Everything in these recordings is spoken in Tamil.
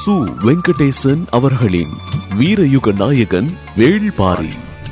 சு. வெங்கடேசன் அவர்களின் வீரயுக நாயகன் வேள்பாரி.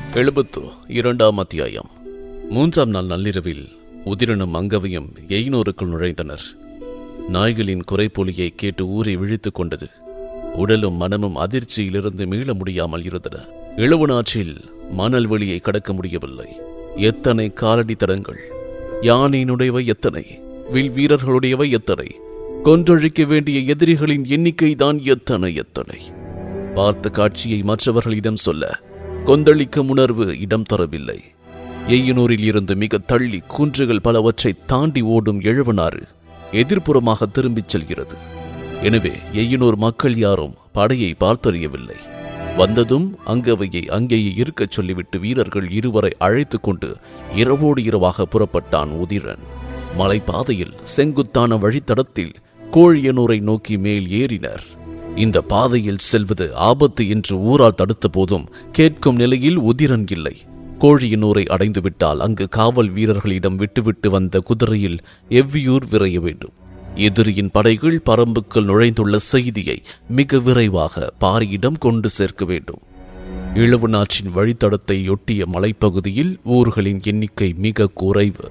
72ஆம் அத்தியாயம். 3ஆம் நாள் நள்ளிரவில் உதிரனும் அங்கவையும் எய்னூருக்குள் நுழைந்தனர். நாய்களின் குறைப்பொலியை கேட்டு ஊரை விழித்துக் கொண்டது. உடலும் மனமும் அதிர்ச்சியிலிருந்து மீள முடியாமல் இருந்தன. இளவனாற்றில் மணல் வெளியை கடக்க முடியவில்லை. எத்தனை காலடி தடங்கள்! யானையினுடையவை எத்தனை, வில் வீரர்களுடையவை எத்தனை, கொன்றழிக்க வேண்டிய எதிரிகளின் எண்ணிக்கை தான் எத்தனை எத்தனை! பார்த்த காட்சியை மற்றவர்களிடம் சொல்ல கொந்தளிக்கும் உணர்வு இடம் தரவில்லை. எய்யனூரில் இருந்து மிக தள்ளி குன்றுகள் பலவற்றை தாண்டி ஓடும் எழுவனாறு எதிர்ப்புறமாக திரும்பிச் செல்கிறது. எனவே எய்யனூர் மக்கள் யாரும் படையை பார்த்தறியவில்லை. வந்ததும் அங்கவையை அங்கேயே இருக்கச் சொல்லிவிட்டு வீரர்கள் இருவரை அழைத்துக் கொண்டு இரவோடு இரவாக புறப்பட்டான் உதிரன். மலைப்பாதையில் செங்குத்தான வழித்தடத்தில் கோழியனூரை நோக்கி மேல் ஏறினர். இந்த பாதையில் செல்வது ஆபத்து என்று ஊரால் தடுத்த போதும் கேட்கும் நிலையில் உதிரன் இல்லை. கோழியனூரை அடைந்துவிட்டால் அங்கு காவல் வீரர்களிடம் விட்டுவிட்டு வந்த குதிரையில் எவ்வியூர் விரைய வேண்டும். எதிரியின் படைகள் பரம்புக்குள் நுழைந்துள்ள செய்தியை மிக விரைவாக பாரியிடம் கொண்டு சேர்க்க வேண்டும். இளவனாற்றின் வழித்தடத்தை ஒட்டிய மலைப்பகுதியில் ஊர்களின் எண்ணிக்கை மிக குறைவு.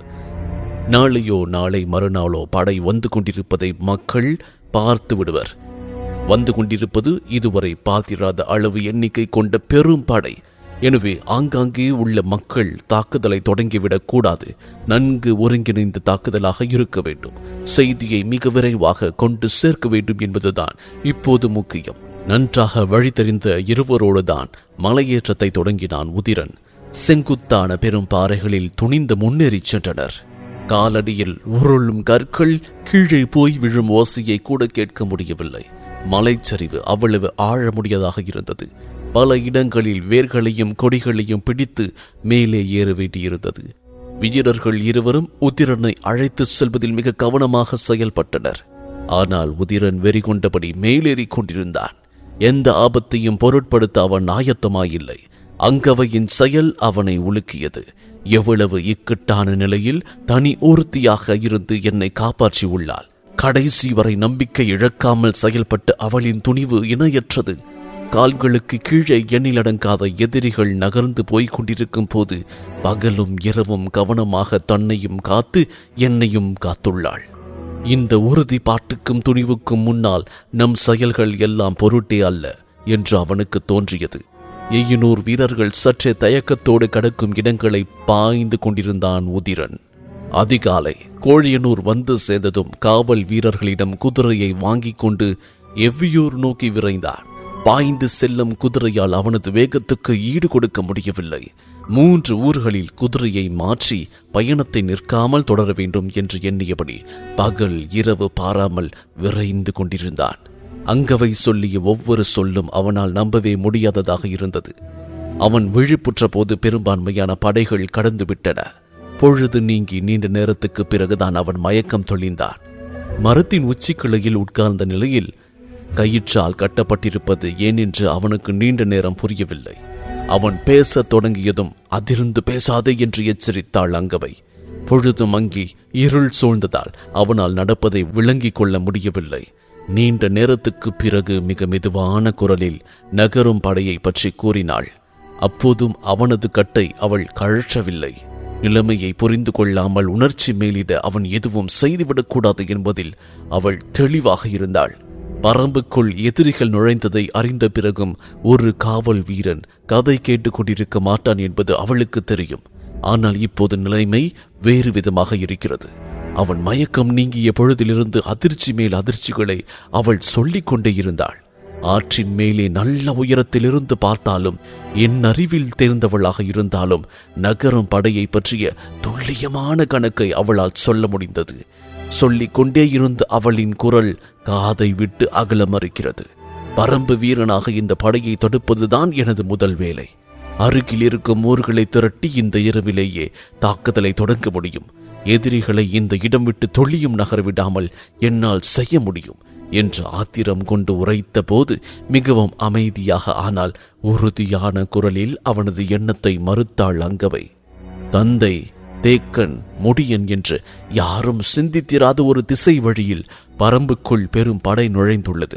நாளையோ நாளை மறுநாளோ படை வந்து கொண்டிருப்பதை மக்கள் பார்த்து விடுவர். வந்து கொண்டிருப்பது இதுவரை பார்த்திராத அளவு எண்ணிக்கை கொண்ட பெரும் படை. எனவே ஆங்காங்கே உள்ள மக்கள் தாக்குதலை தொடங்கிவிடக் கூடாது. நன்கு ஒருங்கிணைந்த தாக்குதலாக இருக்க வேண்டும். செய்தியை மிக விரைவாக கொண்டு சேர்க்க வேண்டும் என்பதுதான் இப்போது முக்கியம். நன்றாக வழி தெரிந்த இருவரோடுதான் மலையேற்றத்தை தொடங்கினான் உதிரன். செங்குத்தான பெரும் பாறைகளில் துணிந்து முன்னேறி சென்றனர். காலடியில் உருளும் கற்கள் கீழே போய் விழும் ஓசையை கூட கேட்க முடியவில்லை. மலைச்சரிவு அவ்வளவு ஆழ முடியாதாக இருந்தது. பல இடங்களில் வேர்களையும் கொடிகளையும் பிடித்து மேலே ஏற வேண்டியிருந்தது. வீரர்கள் இருவரும் உதிரனை அழைத்து செல்வதில் மிக கவனமாக செயல்பட்டனர். ஆனால் உதிரன் வெறி கொண்டபடி மேலேறி கொண்டிருந்தான். எந்த ஆபத்தையும் பொருட்படுத்த அவன் ஆயத்தமாயில்லை. அங்கவையின் செயல் அவனை உலுக்கியது. எவ்வளவு இக்கட்டான நிலையில் தனி ஒருத்தியாக இருந்து என்னை காப்பாற்றி உள்ளாள். கடைசி வரை நம்பிக்கை இழக்காமல் செயல்பட்ட அவளின் துணிவு இணையற்றது. கால்களுக்கு கீழே எண்ணிலடங்காத எதிரிகள் நகர்ந்து போய்க் கொண்டிருக்கும் போது பகலும் இரவும் கவனமாக தன்னையும் காத்து என்னையும் காத்துள்ளாள். இந்த உறுதிப்பாட்டுக்கும் துணிவுக்கும் முன்னால் நம் செயல்கள் எல்லாம் பொருட்டே அல்ல என்று அவனுக்கு தோன்றியது. எய்யனூர் வீரர்கள் சற்றே தயக்கத்தோடு கடக்கும் இடங்களை பாய்ந்து கொண்டிருந்தான் உதிரன். அதிகாலை கோழியனூர் வந்து சேர்ந்ததும் காவல் வீரர்களிடம் குதிரையை வாங்கிக் கொண்டு எவ்வியூர் நோக்கி விரைந்தான். பாய்ந்து செல்லும் குதிரையால் அவனது வேகத்துக்கு ஈடு கொடுக்க முடியவில்லை. 3 ஊர்களில் குதிரையை மாற்றி பயணத்தை நிற்காமல் தொடர வேண்டும் என்று எண்ணியபடி பகல் இரவு பாராமல் விரைந்து கொண்டிருந்தான். அங்கவை சொல்லிய ஒவ்வொரு சொல்லும் அவனால் நம்பவே முடியாததாக இருந்தது. அவன் விழிப்புற்ற போது பெரும்பான்மையான படைகள் கடந்துவிட்டன. பொழுது நீங்கி நீண்ட நேரத்துக்கு பிறகுதான் அவன் மயக்கம் தெளிந்தான். மரத்தின் உச்சிக்கிளையில் உட்கார்ந்த நிலையில் கயிற்றால் கட்டப்பட்டிருப்பது ஏனென்று அவனுக்கு நீண்ட நேரம் புரியவில்லை. அவன் பேசத் தொடங்கியதும் அதிர்ந்து பேசாதே என்று எச்சரித்தாள் அங்கவை. பொழுது மங்கி இருள் சூழ்ந்ததால் அவனால் நடப்பதை விளங்கிக் கொள்ள முடியவில்லை. நீண்ட நேரத்துக்கு பிறகு மிக மெதுவான குரலில் நகரும் படையை பற்றி கூறினாள். அப்போதும் அவனது கட்டை அவள் கழற்றவில்லை. நிலைமையை புரிந்து கொள்ளாமல் உணர்ச்சி மேலிட அவன் எதுவும் செய்துவிடக்கூடாது என்பதில் அவள் தெளிவாக இருந்தாள். பரம்புக்குள் எதிரிகள் நுழைந்ததை அறிந்த பிறகும் ஒரு காவல் வீரன் கதை கேட்டுக் கொண்டிருக்க மாட்டான் என்பது அவளுக்கு தெரியும். ஆனால் இப்போது நிலைமை வேறு விதமாக இருக்கிறது. அவன் மயக்கம் நீங்கிய பொழுதிலிருந்து அதிர்ச்சி மேல் அதிர்ச்சிகளை அவள் சொல்லிக் கொண்டே இருந்தாள். ஆற்றின் மேலே நல்ல உயரத்திலிருந்து பார்த்தாலும், என் அறிவில் தேர்ந்தவளாக இருந்தாலும் நகரும் படையை பற்றிய துல்லியமான கணக்கை அவளால் சொல்ல முடிந்தது. சொல்லிக் கொண்டே இருந்த அவளின் குரல் காதை விட்டு அகல மறுக்கிறது. பரம்பு வீரனாக இந்த படையை தடுப்பதுதான் எனது முதல் வேலை. அருகில் இருக்கும் ஊர்களை திரட்டி இந்த இரவிலேயே தாக்குதலை தொடங்க முடியும். எதிரிகளை இந்த இடம் விட்டு தொழியும் நகரவிடாமல் என்னால் செய்ய முடியும் என்று ஆத்திரம் கொண்டு உரைத்த போது மிகவும் அமைதியாக ஆனால் உறுதியான குரலில் அவனது எண்ணத்தை மறுத்தாள் அங்கவை. தந்தை, தேக்கன், முடியன் என்று யாரும் சிந்தித்திராத ஒரு திசை வழியில் பரம்புக்குள் பெரும் படை நுழைந்துள்ளது.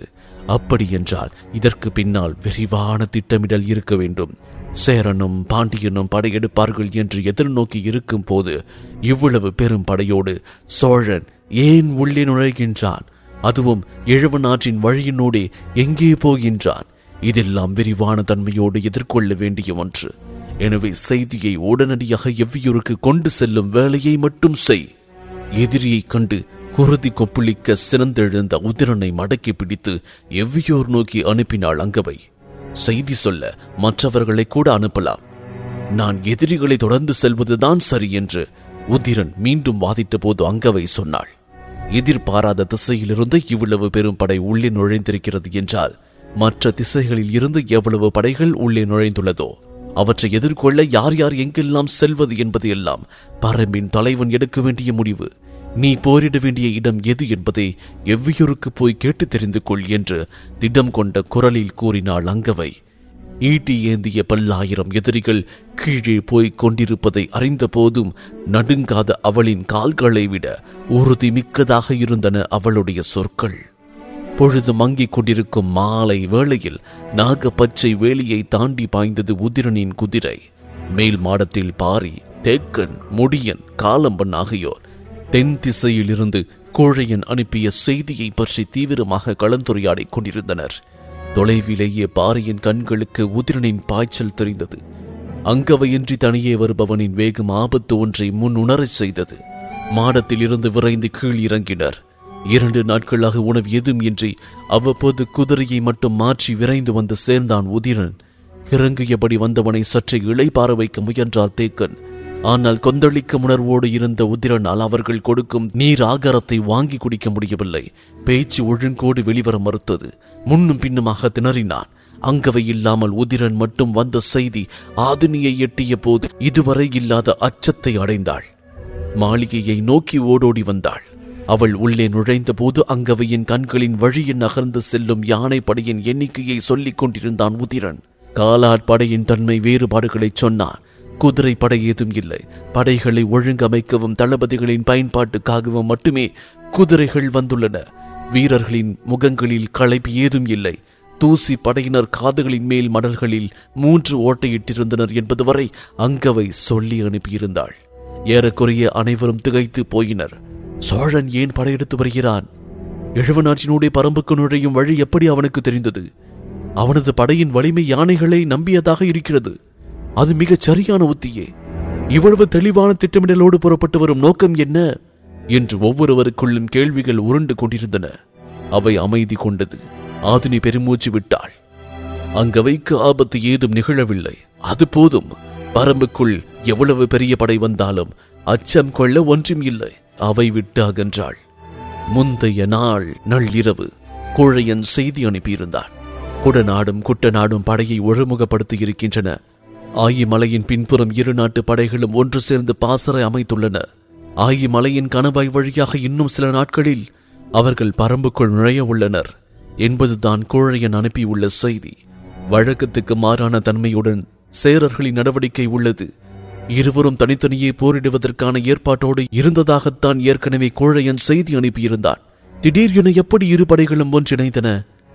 அப்படி என்றால் இதற்கு பின்னால் விரிவான திட்டமிடல் இருக்க வேண்டும். சேரனும் பாண்டியனும் படையெடுப்பார்கள் என்று எதிர்நோக்கி இருக்கும் போது இவ்வளவு பெரும் படையோடு சோழன் ஏன் உள்ளே நுழைகின்றான்? அதுவும் இழவனாற்றின் வழியினோடு எங்கே போகின்றான்? இதெல்லாம் விரிவான தன்மையோடு எதிர்கொள்ள வேண்டிய ஒன்று. எனவே செய்தியை உடனடியாக எவ்வியூருக்கு கொண்டு செல்லும் வேலையை மட்டும் செய். எதிரியை கண்டு குருதி கொப்புளிக்க சிறந்தெழுந்த உதிரனை மடக்கி பிடித்து எவ்வியூர் நோக்கி அனுப்பினாள் அங்கவை. செய்தி சொல்ல மற்றவர்களை கூட அனுப்பலாம். நான் எதிரிகளை தொடர்ந்து செல்வதுதான் சரி என்று உதிரன் மீண்டும் வாதிட்ட போது அங்கவை சொன்னாள். எதிர்பாராத திசையிலிருந்து இவ்வளவு பெரும் படை உள்ளே நுழைந்திருக்கிறது என்றால் மற்ற திசைகளில் இருந்து எவ்வளவு படைகள் உள்ளே நுழைந்துள்ளதோ அவற்றை எதிர்கொள்ள யார் யார் எங்கெல்லாம் செல்வது என்பது எல்லாம் பரம்பின் தலைவன் எடுக்க வேண்டிய முடிவு. நீ போரிட வேண்டிய இடம் எது என்பதை எவ்வியூருக்கு போய் கேட்டு தெரிந்து கொள் என்று திடம் கொண்ட குரலில் கூறினாள் அங்கவை. ஈட்டி ஏந்திய பல்லாயிரம் எதிரிகள் கீழே போய்க் கொண்டிருப்பதை அறிந்த போதும் நடுங்காத அவளின் கால்களை விட உறுதி மிக்கதாக இருந்தன அவளுடைய சொற்கள். பொழுது மங்கிக் கொண்டிருக்கும் மாலை வேளையில் நாகப்பச்சை வேலியை தாண்டி பாய்ந்தது உதிரனின் குதிரை. மேல் மாடத்தில் பாரி, தேக்கன், முடியன், காலம்பன் ஆகியோர் தென் திசையிலிருந்து கோழையன் அனுப்பிய செய்தியை பற்றி தீவிரமாக கலந்துரையாடிக் கொண்டிருந்தனர். தொலைவிலேயே பாரியின் கண்களுக்கு உதிரனின் பாய்ச்சல் தெரிந்தது. அங்கவையின்றி தனியே வருபவனின் வேகம் ஆபத்து ஒன்றை முன் உணரச் செய்தது. மாடத்தில் இருந்து விரைந்து கீழ் இறங்கினர். 2 நாட்களாக உணவு எதுவும் இன்றி அவ்வப்போது குதிரையை மட்டும் மாற்றி விரைந்து வந்து சேர்ந்தான் உதிரன். இறங்கியபடி வந்தவனை சற்றே இளைப்பாற வைக்க முயன்றார் தேக்கன். ஆனால் கொந்தளிக்க உணர்வோடு இருந்த உதிரனால் அவர்கள் கொடுக்கும் நீர் ஆகாரத்தை வாங்கி குடிக்க முடியவில்லை. பேச்சு ஒழுங்கோடு வெளிவர மறுத்தது. முன்னும் பின்னுமாக திணறினான். அங்கவை இல்லாமல் உதிரன் மட்டும் வந்த செய்தி ஆதினியை எட்டிய போது இதுவரை இல்லாத அச்சத்தை அடைந்தாள். மாளிகையை நோக்கி ஓடோடி வந்தாள். அவள் உள்ளே நுழைந்த போது அங்கவையின் கண்களின் வழியில் நகர்ந்து செல்லும் யானை படையின் எண்ணிக்கையை சொல்லிக் கொண்டிருந்தான் உதிரன். காலாட்படையின் தன்மை வேறுபாடுகளை சொன்னான். குதிரை படை ஏதும் இல்லை. படைகளை ஒழுங்கமைக்கவும் தளபதிகளின் பயன்பாட்டுக்காகவும் மட்டுமே குதிரைகள் வந்துள்ளன. வீரர்களின் முகங்களில் களைப்பு ஏதும் இல்லை. தூசி படையினர் காதுகளின் மேல் மடல்களில் 3 ஓட்டையிட்டிருந்தனர் என்பது வரை அங்கவை சொல்லி அனுப்பியிருந்தாள். ஏறக்குறைய அனைவரும் திகைத்து போயினர். சோழன் ஏன் படையெடுத்து வருகிறான்? இழவனாற்றினுடைய பரம்புக்கு நுழையும் வழி எப்படி அவனுக்கு தெரிந்தது? அவனது படையின் வலிமை யானைகளை நம்பியதாக இருக்கிறது. அது மிகச் சரியான உத்தியே. இவ்வளவு தெளிவான திட்டமிடலோடு புறப்பட்டு வரும் நோக்கம் என்ன என்று ஒவ்வொருவருக்குள்ளும் கேள்விகள் உருண்டு கொண்டிருந்தன. அவை அமைதி கொண்டது. ஆதினி பெருமூச்சு விட்டாள். அங்கவைக்கு ஆபத்து ஏதும் நிகழவில்லை. அது போதும். பரம்புக்குள் எவ்வளவு பெரிய படை வந்தாலும் அச்சம் கொள்ள ஒன்றும் இல்லை. அவை விட்டு அகன்றாள். முந்தைய நாள் நள்ளிரவு கோழையன் செய்தி அனுப்பியிருந்தான். குடநாடும் குட்டநாடும் படையை ஒழுமுகப்படுத்தி இருக்கின்றன. ஆயிமலையின் பின்புறம் 2 நாட்டு படைகளும் ஒன்று சேர்ந்து பாசறை அமைத்துள்ளன. ஆயிமலையின் கணவாய் வழியாக இன்னும் சில நாட்களில் அவர்கள் பரம்புக்குள் நுழைய உள்ளனர் என்பதுதான் கோழையன் அனுப்பியுள்ள செய்தி. வழக்கத்துக்கு மாறான தன்மையுடன் சேரர்களின் நடவடிக்கை உள்ளது. இருவரும் தனித்தனியே போரிடுவதற்கான ஏற்பாட்டோடு இருந்ததாகத்தான் ஏற்கனவே கோழையன் செய்தி அனுப்பியிருந்தான். திடீரென எப்படி 2 படைகளும் ஒன்றிணைந்தன?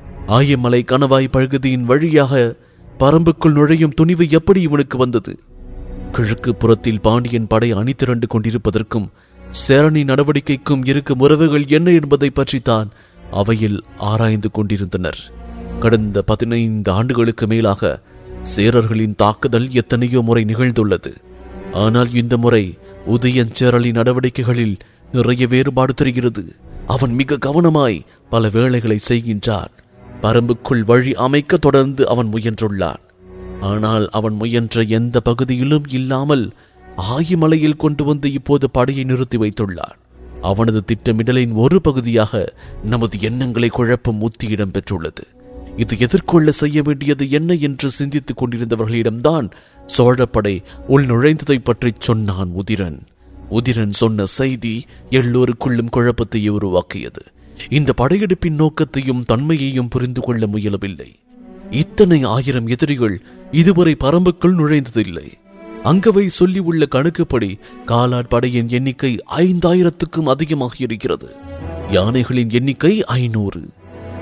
ஆயமலை கணவாய் பகுதியின் வழியாக பரம்புக்குள் நுழையும் துணிவு எப்படி இவனுக்கு வந்தது? கிழக்கு புறத்தில் பாண்டியன் படை அணி திரண்டு கொண்டிருப்பதற்கும் சேரனின் நடவடிக்கைக்கும் இருக்கும் உறவுகள் என்ன என்பதை பற்றித்தான் அவையில் ஆராய்ந்து கொண்டிருந்தனர். கடந்த 15 ஆண்டுகளுக்கு மேலாக சேரர்களின் தாக்குதல் எத்தனையோ முறை நிகழ்ந்துள்ளது. ஆனால் இந்த முறை உதயஞ்சேரலின் நடவடிக்கைகளில் நிறைய வேறுபாடு தெரிகிறது. அவன் மிக கவனமாய் பல வேளைகளை செய்கின்றான். பரம்புக்குள் வழி அமைக்க தொடர்ந்து அவன் முயன்றுள்ளான். ஆனால் அவன் முயன்ற எந்த பகுதியிலும் இல்லாமல் ஆயிமலையில் கொண்டு வந்து இப்போது படையை நிறுத்தி வைத்துள்ளான். அவனது திட்டமிடலின் ஒரு பகுதியாக நமது எண்ணங்களை குழப்பம் உத்தி இடம் பெற்றுள்ளது. இது எதிர்கொள்ள செய்ய வேண்டியது என்ன என்று சிந்தித்துக் கொண்டிருந்தவர்களிடம்தான் சோழப்படை உள் நுழைந்ததை பற்றி சொன்னான் உதிரன். உதிரன் சொன்ன செய்தி எல்லோருக்குள்ளும் குழப்பத்தை உருவாக்கியது. இந்த படையெடுப்பின் நோக்கத்தையும் தன்மையையும் புரிந்து கொள்ள முயலவில்லை. இத்தனை 1000 எதிரிகள் இதுவரை பரம்புக்குள் நுழைந்ததில்லை. அங்கவை சொல்லி உள்ள கணக்குப்படி காலாட்படையின் எண்ணிக்கை 5000க்கும் அதிகமாக இருக்கிறது. யானைகளின் எண்ணிக்கை 500.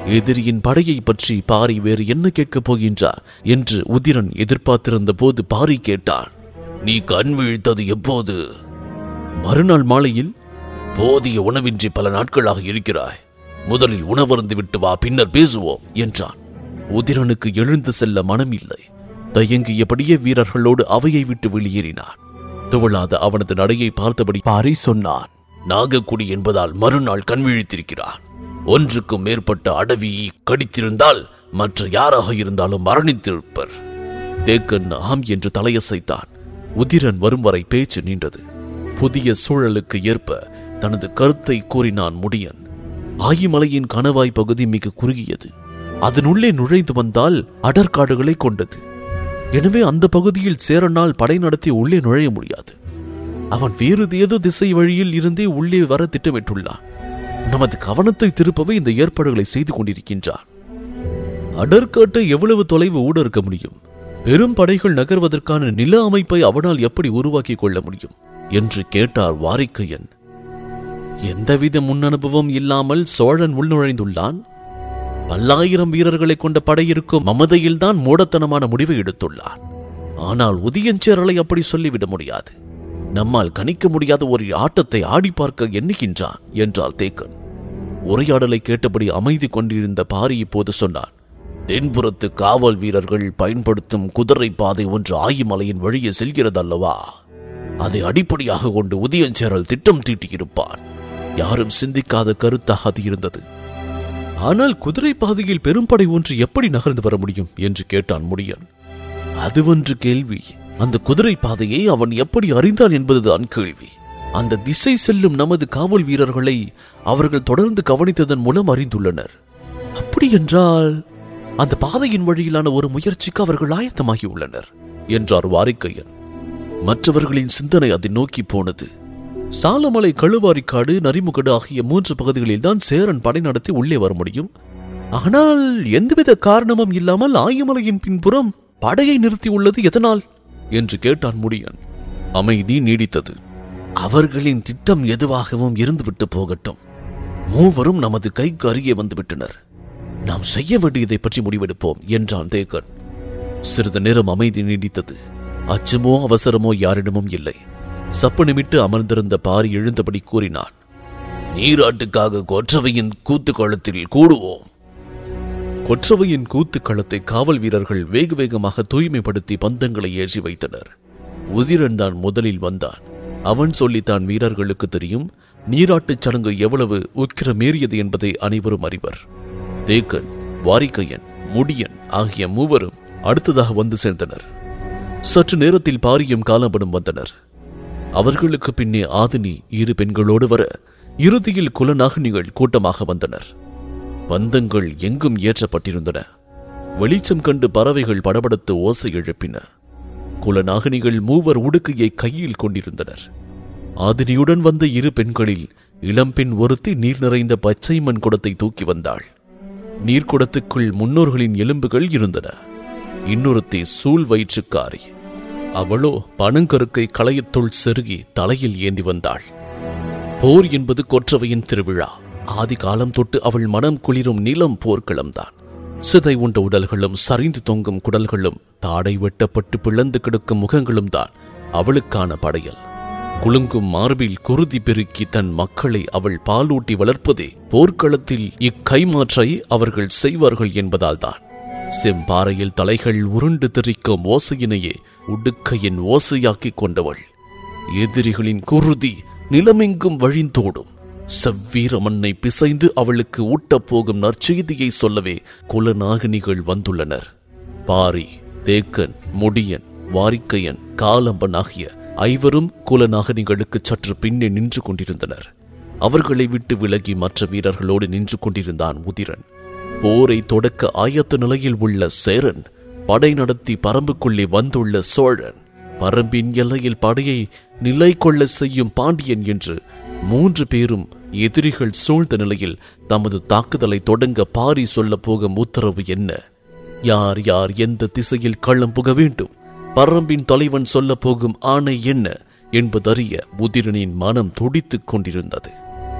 எதிரியின் படையை பற்றி பாரி வேறு என்ன கேட்கப் போகின்றார் என்று உதிரன் எதிர்பார்த்திருந்த போது பாரி கேட்டான், நீ கண் விழித்தது எப்போது? மறுநாள் மாலையில். போதிய உணவின்றி பல நாட்களாக இருக்கிறாய், முதலில் உணவருந்து விட்டு வா, பின்னர் பேசுவோம் என்றான். உதிரனுக்கு எழுந்து செல்ல மனம் இல்லை. தயங்கியபடியே வீரர்களோடு அவையை விட்டு வெளியேறினான். துவளாத அவனது நடையை பார்த்தபடி பாரி சொன்னான், நாகக்குடி என்பதால் மறுநாள் கண் விழித்திருக்கிறான். ஒன்றுக்கும் மேற்பட்ட அடவியை கடித்திருந்தால் மற்ற யாராக இருந்தாலும் மரணித்திருப்பர். தேக்கன் ஆம் என்று தலையசைத்தான். உதிரன் வரும் வரை பேச்சு நின்றது. புதிய சூழலுக்கு ஏற்ப தனது கருத்தை கூறினான் முடியன். ஆயிமலையின் கணவாய் பகுதி மிக குறுகியது. அதனுள்ளே நுழைந்து வந்தால் அடற்காடுகளை கொண்டது. எனவே அந்த பகுதியில் சேரனால் படை நடத்தி உள்ளே நுழைய முடியாது. அவன் வேறு ஏதோ திசை வழியில் இருந்தே உள்ளே வர திட்டமிட்டுள்ளான். நமது கவனத்தை திருப்பவே இந்த ஏற்பாடுகளை செய்து கொண்டிருக்கின்றான். அடற்காட்டை எவ்வளவு தொலைவு ஊடறுக்க முடியும்? பெரும் படைகள் நகர்வதற்கான நில அமைப்பை அவனால் எப்படி உருவாக்கி கொள்ள முடியும் என்று கேட்டார் வாரிக்கையன். எந்தவித முன் அனுபவம் இல்லாமல் சோழன் உள்நுழைந்துள்ளான். பல்லாயிரம் வீரர்களை கொண்ட படையிருக்கும் மமதையில்தான் மூடத்தனமான முடிவை எடுத்துள்ளான். ஆனால் உதியஞ்சேரலை அப்படி சொல்லிவிட முடியாது. நம்மால் கணிக்க முடியாத ஒரு ஆட்டத்தை ஆடி பார்க்க எண்ணுகின்றான் என்றார் தேக்கன். உரையாடலை கேட்டபடி அமைதி கொண்டிருந்த பாரி இப்போது சொன்னான், தென்புறத்து காவல் வீரர்கள் பயன்படுத்தும் குதிரை பாதை ஒன்று ஆயிமலையின் வழியே செல்கிறதல்லவா? அதை அடிப்படையாக கொண்டு உதியஞ்சேரல் திட்டம் தீட்டியிருப்பான். யாரும் சிந்திக்காத கருத்தாக அது இருந்தது. ஆனால் குதிரை பாதையில் பெரும்படை ஒன்று எப்படி நகர்ந்து வர முடியும் என்று கேட்டான் முடியன். அது ஒன்று கேள்வி. அந்த குதிரை பாதையை அவன் எப்படி அறிந்தான் என்பதுதான் கேள்வி. அந்த திசை செல்லும் நமது காவல் வீரர்களை அவர்கள் தொடர்ந்து கவனித்ததன் மூலம் அறிந்துள்ளனர். அப்படி என்றால் அந்த பாதையின் வழியிலான ஒரு முயற்சிக்கு அவர்கள் ஆயத்தமாகியுள்ளனர் என்றார் வாரிக்கையன். மற்றவர்களின் சிந்தனை அதை நோக்கி போனது. சாலமலை, கழுவாரிக்காடு, நரிமுகடு ஆகிய 3 பகுதிகளில் தான் சேரன் படை நடத்தி உள்ளே வர முடியும். ஆனால் எந்தவித காரணமும் இல்லாமல் ஆயமலையின் பின்புறம் படையை நிறுத்தியுள்ளது எதனால் என்று கேட்டான் முடியன். அமைதி நீடித்தது. அவர்களின் திட்டம் எதுவாகவும் இருந்துவிட்டு போகட்டும். மூவரும் நமது கைக்கு அருகே வந்துவிட்டனர். நாம் செய்ய வேண்டியதை பற்றி முடிவெடுப்போம் என்றான் தேக்கன். சிறிது நேரம் அமைதி நீடித்தது. அச்சமோ அவசரமோ யாரிடமும் இல்லை. சப்பனமிட்டு அமர்ந்திருந்த பாரி எழுந்தபடி கூறினான், நீராட்டுக்காக கொற்றவையின் கூத்துக்களத்தில் கூடுவோம். கொற்றவையின் கூத்துக்களத்தை காவல் வீரர்கள் வேக வேகமாக தூய்மைப்படுத்தி பந்தங்களை ஏற்றி வைத்தனர். உதிரன் தான் முதலில் வந்தான். அவன் சொல்லித்தான் வீரர்களுக்கு தெரியும் நீராட்டுச் சடங்கு எவ்வளவு உக்கிரமேறியது என்பதை அனைவரும் அறிவர். தேக்கன், வாரிக்கையன், முடியன் ஆகிய மூவரும் அடுத்ததாக வந்து சேர்ந்தனர். சற்று நேரத்தில் பாரியும் காலம்படும் வந்தனர். அவர்களுக்கு பின்னே ஆதினி 2 பெண்களோடு வர இறுதியில் குலநாகினிகள் கூட்டமாக வந்தனர். பந்தங்கள் எங்கும் ஏற்றப்பட்டிருந்தன. வெளிச்சம் கண்டு பறவைகள் படபடத்து ஓசை எழுப்பின. குலநாகினிகள் 3 உடுக்கையை கையில் கொண்டிருந்தனர். ஆதினியுடன் வந்த 2 பெண்களில் இளம்பெண் ஒருத்தி நீர் நிறைந்த பச்சை மண் குடத்தை தூக்கி வந்தாள். நீர்க்குடத்துக்குள் முன்னோர்களின் எலும்புகள் இருந்தன. இன்னொருத்தி சூழ் வயிற்றுக்காரி. அவளோ பனங்கருக்கை களையத்துள் செருகி தலையில் ஏந்தி வந்தாள். போர் என்பது கொற்றவையின் திருவிழா. ஆதி காலம் தொட்டு அவள் மனம் குளிரும் நிலம் போர்க்களம்தான். சிதை உண்ட உடல்களும் சரிந்து தொங்கும் குடல்களும் தாடை வெட்டப்பட்டு பிளந்து கிடக்கும் முகங்களும் தான் அவளுக்கான படையல். குலுங்கும் மார்பில் குருதி பெருக்கி தன் மக்களை அவள் பாலூட்டி வளர்ப்பதே போர்க்களத்தில் இக்கைமாற்றை அவர்கள் செய்வார்கள் என்பதால் தான். செம்பாறையில் தலைகள் உருண்டு திரிக்கும் ஓசையினையே உடுக்கையின் ஓசையாக்கிக் கொண்டவள். எதிரிகளின் குருதி நிலமெங்கும் வழிந்தோடும். செவ்வீர மண்ணை பிசைந்து அவளுக்கு ஊட்டப்போகும் நற்செய்தியை சொல்லவே குலநாகினிகள் வந்துள்ளனர். பாரி, தேக்கன், முடியன், வாரிக்கையன், காலம்பன் ஆகிய 5 குலநாகினிகளுக்கு சற்று பின்னே நின்று கொண்டிருந்தனர். அவர்களை விட்டு விலகி மற்ற வீரர்களோடு நின்று கொண்டிருந்தான் உதிரன். போரை தொடக்க ஆயத்த நிலையில் உள்ள சேரன், படை நடத்தி பரம்புக்குள்ளே வந்துள்ள சோழன், பரம்பின் எல்லையில் படையை நிலை கொள்ள செய்யும் பாண்டியன் என்று 3 பேரும் எதிரிகள் சூழ்ந்த நிலையில் தமது தாக்குதலை தொடங்க பாரி சொல்ல போகும் உத்தரவு என்ன? யார் யார் எந்த திசையில் களம் புக வேண்டும்? பரம்பின் தலைவன் சொல்ல போகும் ஆணை என்ன என்பதறிய உதிரனின் மனம் துடித்துக் கொண்டிருந்தது.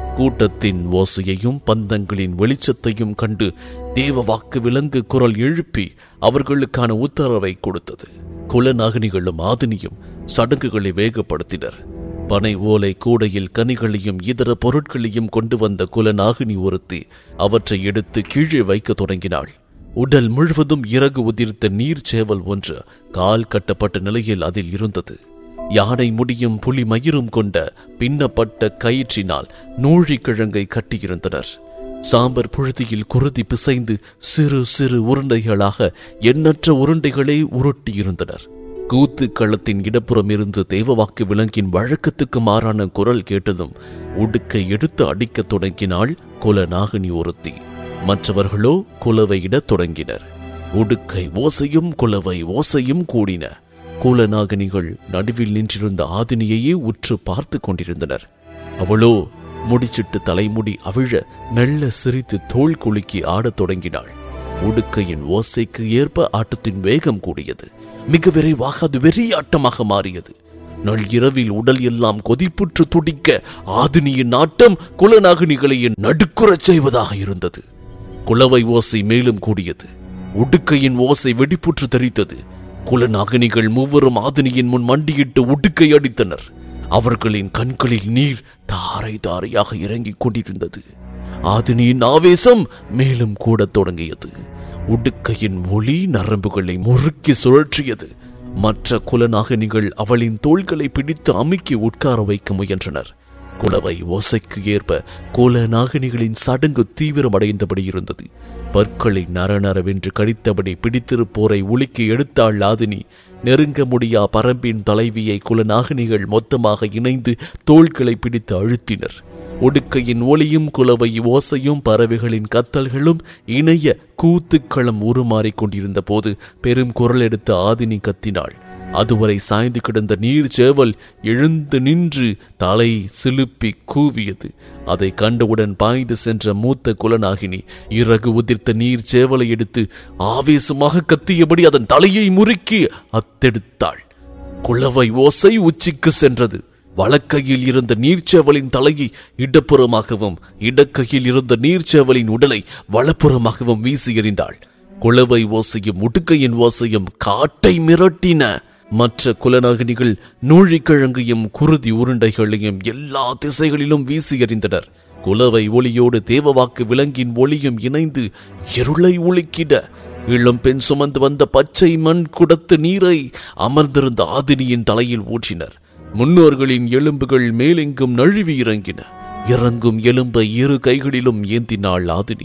கூட்டத்தின் ஓசையையும் பந்தங்களின் வெளிச்சத்தையும் கண்டு தேவவாக்கு விலங்கு குரல் எழுப்பி அவர்களுக்கான உத்தரவை கொடுத்தது. குலநாகினிகளும் ஆதினியும் சடங்குகளை வேகப்படுத்தினர். பனை ஓலை கூடையில் கனிகளையும் இதர பொருட்களையும் கொண்டு வந்த குலநாகினி ஒருத்தி அவற்றை எடுத்து கீழே வைக்க தொடங்கினாள். உடல் முழுவதும் இறகு உதிர்த்த நீர் சேவல் ஒன்று கால் கட்டப்பட்ட நிலையில் அதில் இருந்தது. யானை முடியும் புலி மயிரும் கொண்ட பின்னப்பட்ட கயிற்றினால் நூழிக்கிழங்கை கட்டியிருந்தனர். சாம்பர் புழுதியில் குருதி பிசைந்து சிறு சிறு உருண்டைகளாக எண்ணற்ற உருண்டைகளை உருட்டியிருந்தனர். கூத்து களத்தின் இடப்புறம் இருந்து தேவவாக்கு விலங்கின் வழக்கத்துக்கு மாறான குரல் கேட்டதும் உடுக்கை எடுத்து அடிக்கத் தொடங்கினாள் குலநாகினி ஒருத்தி. மற்றவர்களோ குலவையிடத் தொடங்கினர். உடுக்கை ஓசையும் குலவை ஓசையும் கூடின. குலநாகினிகள் நடுவில் நின்றிருந்த ஆதினியையே உற்று பார்த்து கொண்டிருந்தனர். அவளோ முடிச்சிட்டு தலைமுடி அவிழ மெல்ல சிரித்து தோள் குலுக்கி ஆடத் தொடங்கினாள். உடுக்கையின் ஓசைக்கு ஏற்ப ஆட்டத்தின் வேகம் கூடியது. மிக விரைவாக அது வெறியாட்டமாக மாறியது. நள்ளிரவில் உடல் எல்லாம் கொதிப்புற்று துடிக்க ஆதினியின் ஆட்டம் குலநாகினிகளை நடுக்குறச் செய்வதாக இருந்தது. குலவை ஓசை மேலும் கூடியது. உடுக்கையின் ஓசை வெடிப்புற்று தெரித்தது. குலநாகினிகள் மூவரும் ஆதினியின் முன் மண்டியிட்டு உடுக்கை அடித்தனர். அவர்களின் கண்களில் நீர் தாரை தாரையாக இறங்கிக் கொண்டிருந்தது. ஆதினியின் ஆவேசம் மேலும் கூடத் தொடங்கியது. உடுக்கையின் ஒளி நரம்புகளை முறுக்கி சுழற்றியது. மற்ற குலநாகினிகள் அவளின் தோள்களை பிடித்து அமுக்கி உட்கார வைக்க முயன்றனர். குலவை ஓசைக்கு ஏற்ப குலநாகினிகளின் சடங்கு தீவிரமடைந்தபடி இருந்தது. பற்களை நரநரவென்று கடித்தபடி பிடித்திருப்போரை உலுக்கி எடுத்தாள் ஆதினி. நெருங்க முடியா பரம்பின் தலைவியை குலநாகினிகள் மொத்தமாக இணைந்து தோள்களை பிடித்து அழுத்தினர். உடுக்கையின் ஒளியும் குலவை ஓசையும் பறவைகளின் கத்தல்களும் இணைய கூத்துக்களம் உருமாறிக் கொண்டிருந்த போது பெரும் குரல் எடுத்த ஆதினி கத்தினாள். அதுவரை சாய்ந்து கிடந்த நீர் சேவல் எழுந்து நின்று தலை சிலுப்பி கூவியது. அதை கண்டவுடன் பாய்ந்து சென்ற மூத்த குலநாகினி இறகு உதிர்த்த நீர் சேவலை எடுத்து ஆவேசமாக கத்தியபடி அதன் தலையை முறுக்கி அத்தெடுத்தாள். குலவை ஓசை உச்சிக்கு சென்றது. வலக்கையில் இருந்த நீர்ச்சேவலின் தலையை இடப்புறமாகவும் இடக்கையில் இருந்த நீர்ச்சேவலின் உடலை வலப்புறமாகவும் வீசி எறிந்தாள். குலவை ஓசையும் உடுக்கையின் ஓசையும் காட்டை மிரட்டின. மற்ற குலநாகினிகள் நூழிக்கிழங்கையும் குருதி உருண்டைகளையும் எல்லா திசைகளிலும் வீசி எறிந்தனர். குலவை ஒளியோடு தேவவாக்கு விலங்கின் ஒளியும் இணைந்து இருளை உலுக்கிட இளம் பெண் சுமந்து வந்த பச்சை மண் குடத்து நீரை அமர்ந்திருந்த ஆதினியின் தலையில் ஊற்றினர். முன்னோர்களின் எலும்புகள் மேலெங்கும் நழுவி இறங்கின. இறங்கும் எலும்பை இரு கைகளிலும் ஏந்தினாள் ஆதினி.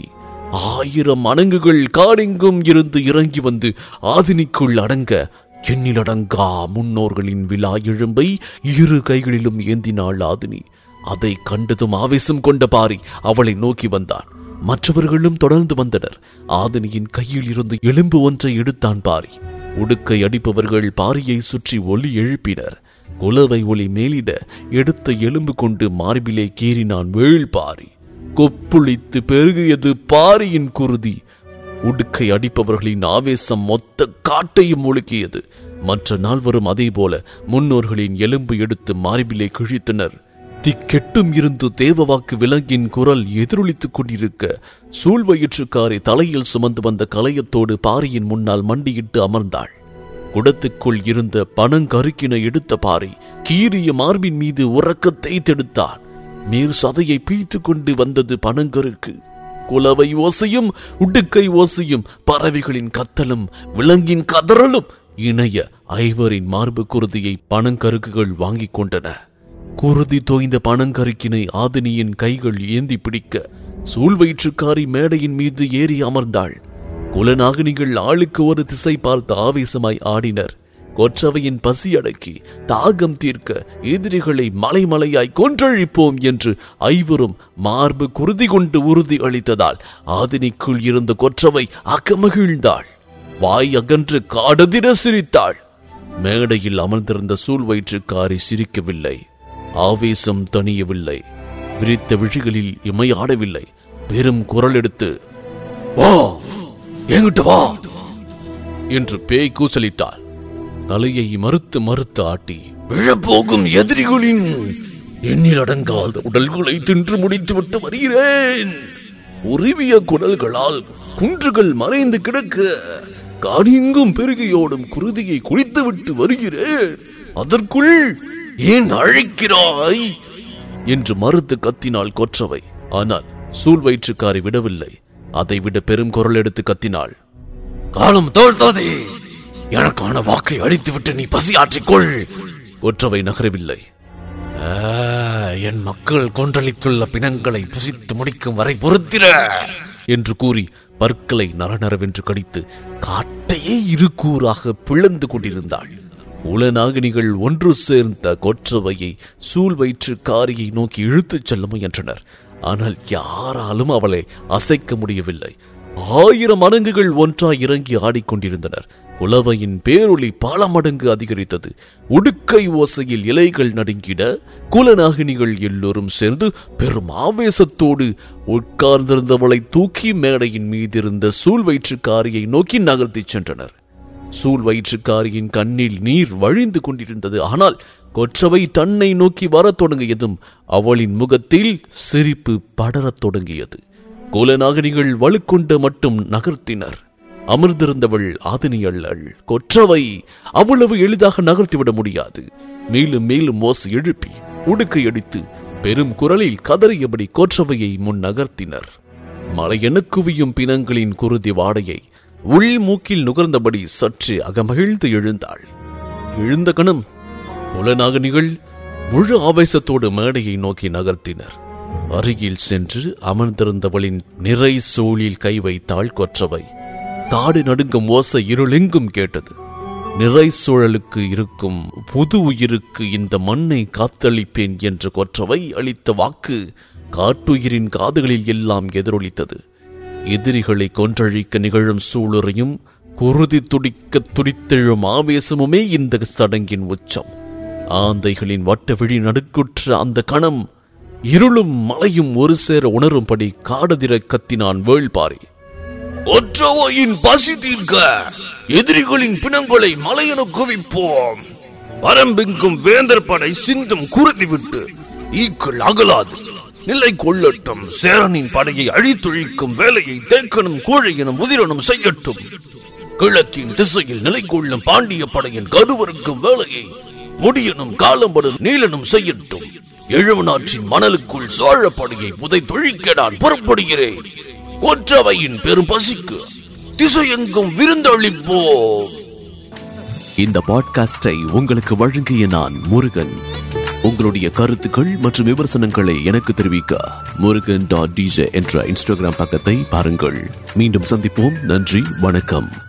1000 அணங்குகள் காடெங்கும் இருந்து இறங்கி வந்து ஆதினிக்குள் அடங்க எண்ணிலடங்கா முன்னோர்களின் விழா எழும்பை இரு கைகளிலும் ஏந்தினாள் ஆதினி. அதை கண்டதும் ஆவேசம் கொண்ட பாரி அவளை நோக்கி வந்தான். மற்றவர்களும் தொடர்ந்து வந்தனர். ஆதினியின் கையில் இருந்து எலும்பு ஒன்றை எடுத்தான் பாரி. உடுக்கை அடிப்பவர்கள் பாரியை சுற்றி ஒலி எழுப்பினர். குலவை ஒளி மேலிட எடுத்த எலும்பு கொண்டு மார்பிலே கீறினான் வேள்பாரி. கொப்புளித்து பெருகியது பாரியின் குருதி. உடுக்கை அடிப்பவர்களின் ஆவேசம் மொத்த காட்டையும் முழுக்கியது. மற்ற நால்வரும் அதே போல முன்னோர்களின் எலும்பு எடுத்து மார்பிலே கிழித்தனர். திக்கெட்டும் இருந்து தேவவாக்கு விலங்கின் குரல் எதிரொலித்துக் கொண்டிருக்க சூழ்வயிற்றுக்காரை தலையில் சுமந்து வந்த கலையத்தோடு பாரியின் முன்னால் மண்டியிட்டு அமர்ந்தாள். குடத்துக்குள் இருந்த பனங்கருக்கினை எடுத்த பாரி கீறிய மார்பின் மீது உறக்கத்தை தெடுத்தான். மேல் சதையை பீய்த்து கொண்டு வந்தது பனங்கருக்கு. குலவை ஓசையும் உடுக்கை ஓசையும் பறவைகளின் கத்தலும் விலங்கின் கதறலும் இணைய ஐவரின் மார்பு குருதியை பனங்கருக்குகள் வாங்கிக் கொண்டன. குருதி தோய்ந்த பனங்கருக்கினை ஆதினியின் கைகள் ஏந்தி பிடிக்க சூழ்வயிற்றுக்காரி மேடையின் மீது ஏறி அமர்ந்தாள். குலநாகினிகள் ஆளுக்கு ஒரு திசை பார்த்து ஆவேசமாய் ஆடினர். கொற்றவையின் பசி அடக்கி தாகம் தீர்க்க எதிரிகளை மலைமலையாய் கொன்றழிப்போம் என்று ஐவரும் மார்பு குருதி கொண்டு உறுதி அளித்ததால் ஆதினிக்குள் இருந்த கொற்றவை அகமகிழ்ந்தாள். வாய் அகன்று காடதிர சிரித்தாள். மேடையில் அமர்ந்திருந்த சூழ்வயிற்றுக்காரி சிரிக்கவில்லை. ஆவேசம் தணியவில்லை. விரித்த விழிகளில் இமையாடவில்லை. பெரும் குரல் எடுத்து வா எங்கிட்ட வா என்று பேய் கூச்சலிட்டாள். தலையை மறுத்து மறுத்து ஆட்டி விழப்போகும் எதிரிகளின் எண்ணில் அடங்காத உடல்களை தின்று முடித்துவிட்டு வருகிறேன். உருவிய குடல்களால் குன்றுகள் மறைந்து கிடக்க காணியெங்கும் பெருகியோடும் குருதியை குடித்துவிட்டு வருகிறேன். அதற்குள் ஏன் அழைக்கிறாய் என்று மறுத்து கத்தினாள் கொற்றவை. ஆனால் சூழ் வயிற்றுக்காரி விடவில்லை. அதைவிட பெரும் குரல் எடுத்து கத்தினாள். காலம் தோழ்த்தாதே, எனக்கான வாக்கை அளித்துவிட்டு நீ பசி ஆற்றிக்கொள். கொற்றவை நகரவில்லை. என் மக்கள் கொன்றளித்துள்ள பிணங்களை புசித்து முடிக்கும் வரை பொறுத்திர என்று கூறி பற்களை நரநரவென்று கடித்து காட்டையே இருக்கூறாக பிளந்து கொண்டிருந்தாள். உலநாகினிகள் ஒன்று சேர்ந்த கொற்றவையை சூழ் வயிற்றுக்காரியை நோக்கி இழுத்துச் செல்ல முயன்றனர். ஆனால் யாராலும் அவளை அசைக்க முடியவில்லை. 1000 மடங்குகள் ஒன்றாய் இறங்கி ஆடிக்கொண்டிருந்தனர். குலவையின் பேரொளி பல மடங்கு அதிகரித்தது. உடுக்கை ஓசையில் இலைகள் நடுங்கிட குலநாகினிகள் எல்லோரும் சேர்ந்து பெரும் ஆவேசத்தோடு உட்கார்ந்திருந்தவளை தூக்கி மேடையின் மீதிருந்த சூழ் வயிற்றுக்காரியை நோக்கி நகர்த்திச் சென்றனர். சூழ் வயிற்றுக்காரியின் கண்ணில் நீர் வழிந்து கொண்டிருந்தது. ஆனால் கொற்றவை தன்னை நோக்கி வரத் தொடங்கியதும் அவளின் முகத்தில் சிரிப்பு படரத் தொடங்கியது. குலநாகினிகள் வலுக்கொண்டு மட்டும் நகர்த்தினர். அமர்ந்திருந்தவள் ஆதினியள்ளள். கொற்றவை அவ்வளவு எளிதாக நகர்த்திவிட முடியாது. மேலும் மேலும் ஓசை எழுப்பி உடுக்கை அடித்து பெரும் குரலில் கதறியபடி கொற்றவையை முன் நகர்த்தினர். மலையென குவியும் பிணங்களின் குருதி வாடையை உள் மூக்கில் நுகர்ந்தபடி சற்று அகமகிழ்ந்து எழுந்தாள். எழுந்த கணம் குலநாகினிகள் முழு ஆவேசத்தோடு மேடையை நோக்கி நகர்த்தினர். அருகில் சென்று அமர்ந்திருந்தவளின் நிறை சூழில் கை வைத்தாள் கொற்றவை. தாடு நடுங்கும் ஓசை இருளெங்கும் கேட்டது. நிறை சூழலுக்கு இருக்கும் புது உயிருக்கு இந்த மண்ணை காத்தளிப்பேன் என்ற கொற்றவை அளித்த வாக்கு காட்டுயிரின் காதுகளில் எல்லாம் எதிரொலித்தது. எதிரிகளை கொன்றழிக்க நிகழும் சூளுரையும் குருதி துடிக்க துடித்தெழும் ஆவேசமுமே இந்த சடங்கின் உச்சம். ஆந்தைகளின் வட்ட விழி நடுக்குற்ற அந்த கணம் இருளும் மலையும் ஒரு சேர உணரும்படி காடதிர கத்தினான் வேள்பாரி. ஒற்றவையின் பசி தீர்க்க எதிரிகளின் பிணங்களை மலையென குவிப்போம். வரம்பெங்கும் வேந்தர் படை சிந்தும் குருதி விட்டு ஈக்கள் அகலாது நிலை கொள்ளட்டும். சேரனின் படையை அழித்தொழிக்கும் வேலையை தேக்கனும் கோழையனும் உதிரனும் செய்யட்டும். கிழக்கின் திசையில் நிலை கொள்ளும் பாண்டிய படையின் கருவருக்கும் வேலையை முடியனும் காலம்படும் நீலனும் செய்யட்டும். எழுவனாற்றின் மணலுக்குள் சோழ படையை புதை தொழிக்க நான் புறப்படுகிறேன். கொற்றவையின் பெரும் பசிக்கு திசையெங்கும் விருந்தளிப்போம். இந்த பாட்காஸ்டை உங்களுக்கு வழங்கிய நான் முருகன். உங்களுடைய கருத்துக்கள் மற்றும் விமர்சனங்களை எனக்கு தெரிவிக்க murugan.dj என்ற இன்ஸ்டாகிராம் பக்கத்தை பாருங்கள். மீண்டும் சந்திப்போம். நன்றி, வணக்கம்.